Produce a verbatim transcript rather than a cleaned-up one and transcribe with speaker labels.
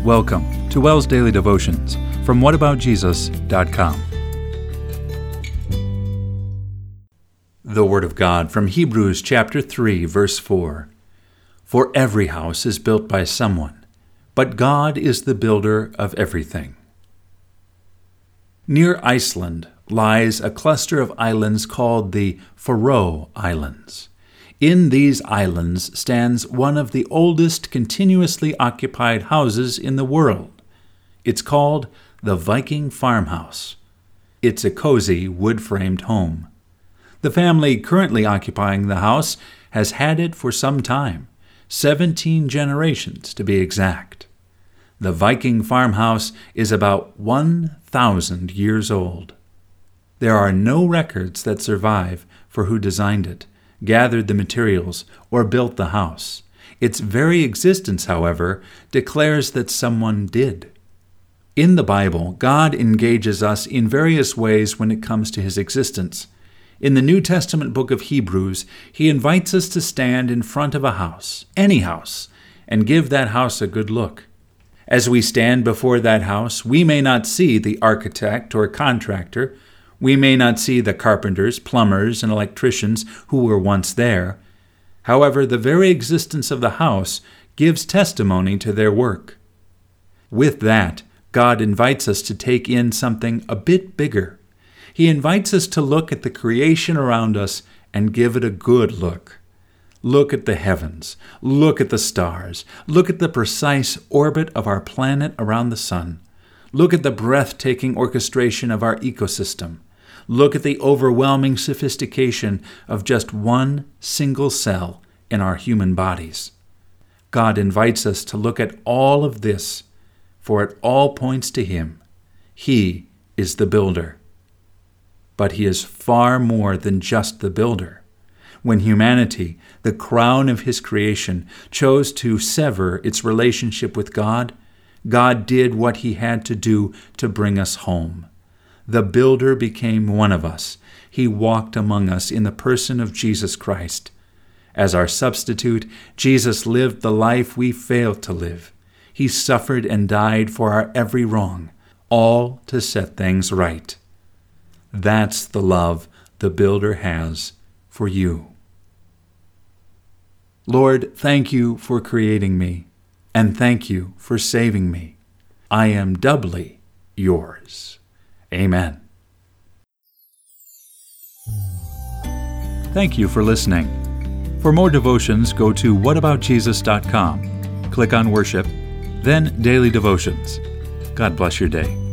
Speaker 1: Welcome to WELS Daily Devotions from what about jesus dot com. The Word of God from Hebrews chapter three, verse four. For every house is built by someone, but God is the builder of everything. Near Iceland lies a cluster of islands called the Faroe Islands. In these islands stands one of the oldest continuously occupied houses in the world. It's called the Viking Farmhouse. It's a cozy, wood-framed home. The family currently occupying the house has had it for some time, seventeen generations to be exact. The Viking Farmhouse is about one thousand years old. There are no records that survive for who designed it, gathered the materials, or built the house. Its very existence, however, declares that someone did. In the Bible, God engages us in various ways when it comes to his existence. In the New Testament book of Hebrews, he invites us to stand in front of a house, any house, and give that house a good look. As we stand before that house, we may not see the architect or contractor. We may not see the carpenters, plumbers, and electricians who were once there. However, the very existence of the house gives testimony to their work. With that, God invites us to take in something a bit bigger. He invites us to look at the creation around us and give it a good look. Look at the heavens. Look at the stars. Look at the precise orbit of our planet around the sun. Look at the breathtaking orchestration of our ecosystem. Look at the overwhelming sophistication of just one single cell in our human bodies. God invites us to look at all of this, for it all points to him. He is the builder. But he is far more than just the builder. When humanity, the crown of his creation, chose to sever its relationship with God, God did what he had to do to bring us home. The builder became one of us. He walked among us in the person of Jesus Christ. As our substitute, Jesus lived the life we failed to live. He suffered and died for our every wrong, all to set things right. That's the love the builder has for you. Lord, thank you for creating me, and thank you for saving me. I am doubly yours. Amen. Thank you for listening. For more devotions, go to what about jesus dot com. Click on Worship, then Daily Devotions. God bless your day.